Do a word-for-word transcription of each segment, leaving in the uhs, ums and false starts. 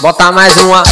Bota mais uma.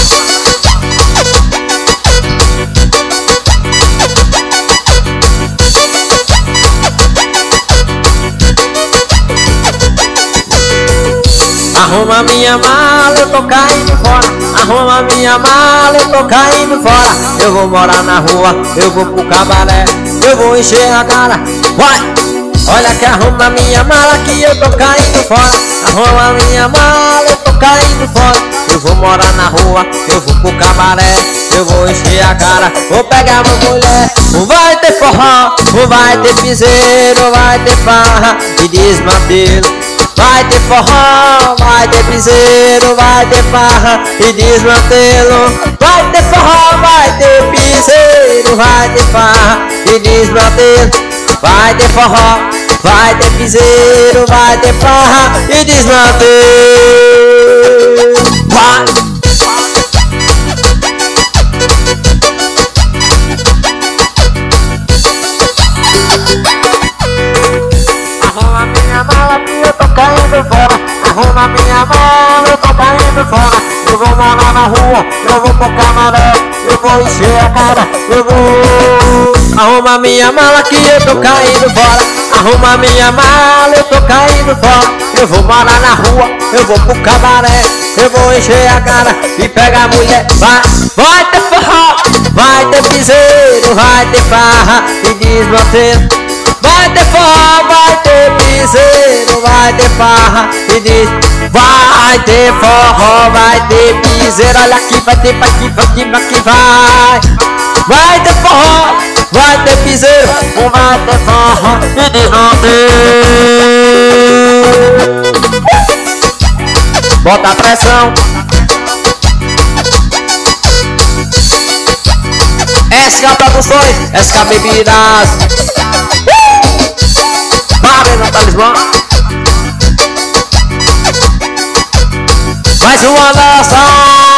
Arruma minha mala, eu tô caindo fora. Arruma minha mala, eu tô caindo fora. Eu vou morar na rua, eu vou pro cabaré, eu vou encher a cara. Vai! Olha que arruma minha mala que eu tô caindo fora. Arruma minha mala, eu tô caindo fora. Eu vou morar na rua, eu vou pro cabaré, eu vou encher a cara. Vou pegar uma mulher. Não vai ter forró, não vai ter piseiro, vai ter farra e desmantelo. Vai ter forró, vai ter piseiro, vai ter farra e desmantelo. Vai ter forró, vai ter piseiro, vai ter farra e desmantelo. Vai ter forró, vai ter piseiro, vai ter farra e desmantelo. Vai! Arruma minha mala que eu tô caindo fora. Arruma minha mala, eu tô caindo fora. Eu vou morar na rua, eu vou pro camaré, eu vou encher a cara, eu vou. Arruma minha mala que eu tô caindo fora. Arruma minha mala, eu tô caindo fora. Eu vou morar na rua, eu vou pro cabaré, eu vou encher a cara e pegar a mulher. Vai, vai ter forró, vai ter piseiro, vai ter farra e desmantelo. Vai ter forró, vai ter piseiro, vai ter farra e diz. Vai ter forró, vai ter piseiro. Olha aqui, vai ter, vai ter, vai ter, vai ter, vai. Vai ter forró, vai ter piseiro, vai ter farra e diz não tem. Bota a pressão. S K Produções, S K Bebidas. Marina Talismã. Mais uma dança.